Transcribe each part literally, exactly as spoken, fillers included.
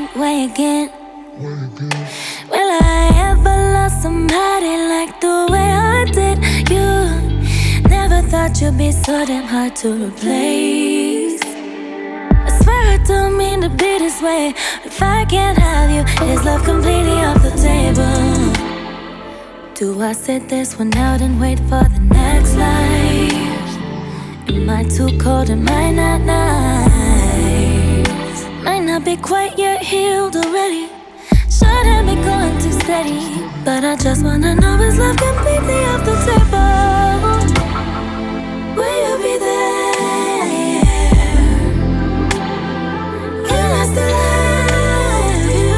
different way again. Will I ever love somebody like the way I did you? Never thought you'd be so damn hard to replace. I swear I don't mean to be this way. If I can't have you, is love completely off the table? Do I sit this one out and wait for the next life? Am I too cold? Am I not nice? Might not be quite yet healed already. Shouldn't be going too steady. But I just wanna know, is love completely off the table? Will you be there? Can I still love you?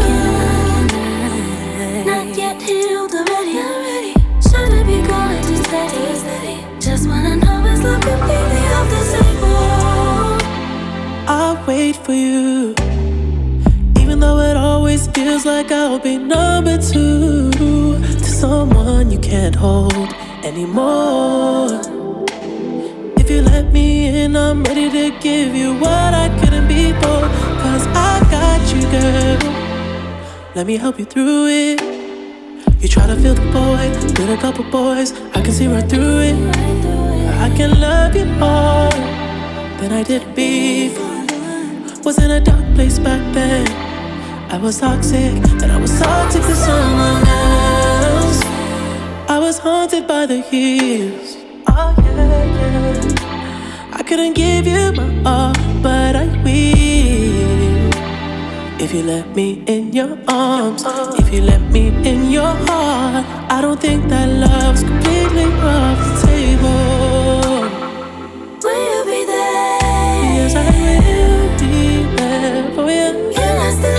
Not yet healed already. Shouldn't be going too steady. Just wanna know, is love completely off the table? I'll wait for you, even though it always feels like I'll be number two to someone you can't hold anymore. If you let me in, I'm ready to give you what I couldn't before. Cause I got you, girl. Let me help you through it. You try to fill the void with a couple boys, I can see right through it. I can love you more than I did before. Was in a dark place back then. I was toxic, and I was toxic to someone else. I was haunted by the years. Oh yeah, yeah. I couldn't give you my all, but I will. If you let me in your arms, if you let me in your heart, I don't think that love's completely off the table. Will you be there? Yes, I will be there for you. Can I still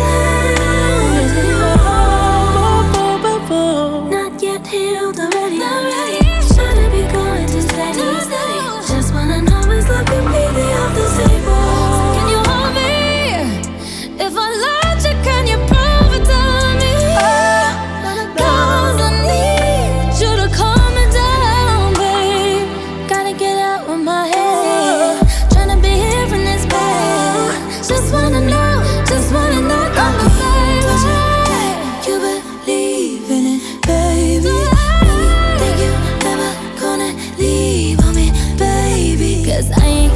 love you? Not yet healed already. Shouldn't be going too steady. Just wanna know, is love completely off the table? Can you hold me? If I loved you, can you prove it to me? Cause I need you to calm me down, babe. Gotta get out of my head. Tryna be here in this bed. Just wanna know, just wanna know, I'm a baby. You believe in it, baby. Think you never gonna leave on me, baby. Cause I ain't